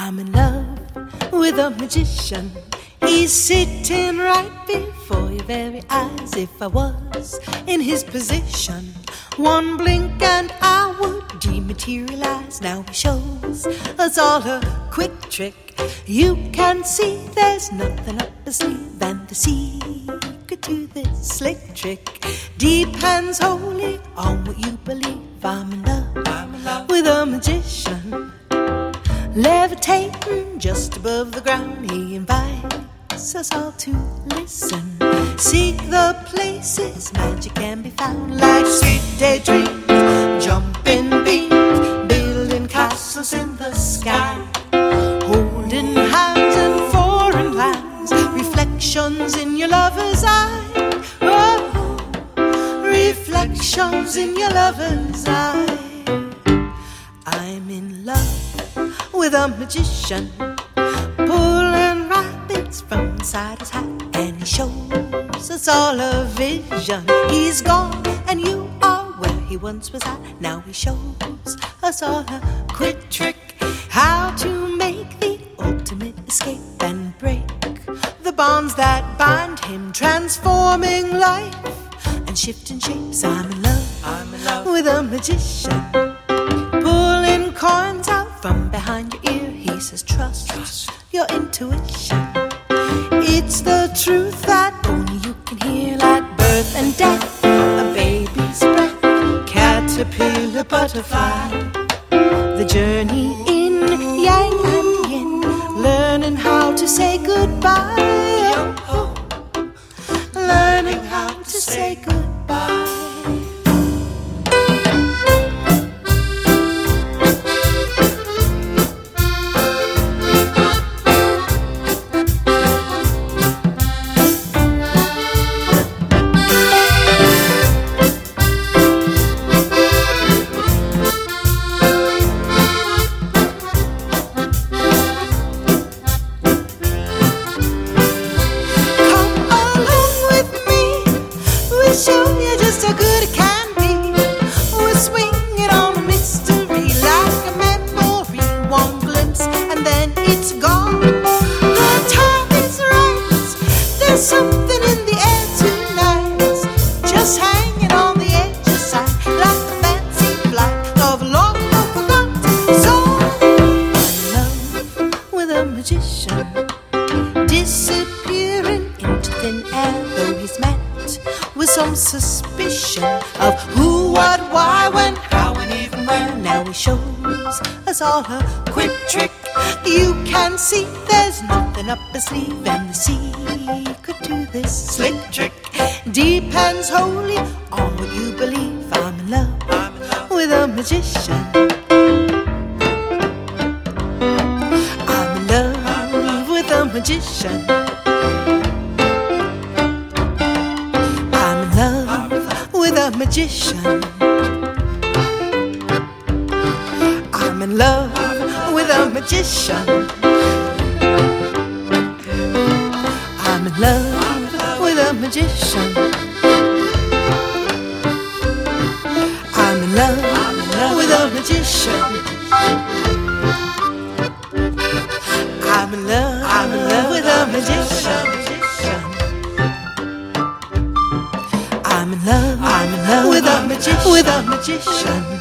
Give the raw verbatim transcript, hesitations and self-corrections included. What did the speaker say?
I'm in love with a magician. He's sitting right before your very eyes. If I was in his position, one blink and I would dematerialize. Now he shows us all a quick trick. You can see there's nothing up his sleeve, and the secret to this slick trick depends wholly on what you believe. I'm in love, I'm in love with a magician, levitating just above the ground. He invites us all to listen, seek the places magic can be found, like sweet daydreams, jumping beams, building castles in the sky, holding hands in foreign lands, reflections in your lover's eye. Oh, reflections in your lover's eye. I'm in love with a magician, pulling rabbits from inside his hat, and he shows us all a vision. He's gone and you are where he once was at. Now he shows us all a quick trick, how to make the ultimate escape and break the bonds that bind him, transforming life and shifting shapes. I'm in love, I'm in love with a magician, pulling coins out from behind your ear. He says trust, trust your intuition. It's the truth that only you can hear, like birth and death, a baby's breath, caterpillar, butterfly, the journey in yang and yin, learning how to say goodbye. Oh, oh, learning how to say goodbye. Disappearing into thin air, though he's met with some suspicion of who, what, why, when, how, and even where. Now he shows us all a quick trick. You can see there's nothing up his sleeve, and the secret to this slick trick depends wholly on what you believe. I'm in love, I'm in love with a magician. Magician. I'm in love with a magician. I'm in love with a magician. I'm in love with a magician. I'm in love with a magician. I'm in love, I'm in love with a magician. I'm in love, I'm in love with a magician, with a magician.